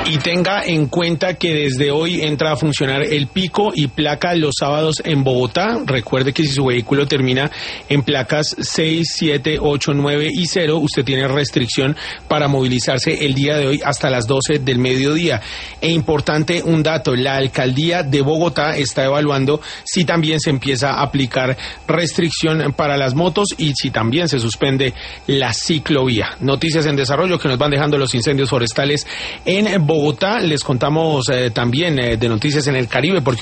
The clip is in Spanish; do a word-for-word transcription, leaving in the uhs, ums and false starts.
Y tenga en cuenta que desde hoy entra a funcionar el pico y placa los sábados en Bogotá. Recuerde que si su vehículo termina en placas seis, siete, ocho, nueve y cero, usted tiene restricción para movilizarse el día de hoy hasta las doce del mediodía. E importante un dato, la alcaldía de Bogotá está evaluando si también se empieza a aplicar restricción para las motos y si también se suspende la ciclovía. Noticias en desarrollo que nos van dejando los incendios forestales en Bogotá. Les contamos eh, también eh, de noticias en el Caribe, porque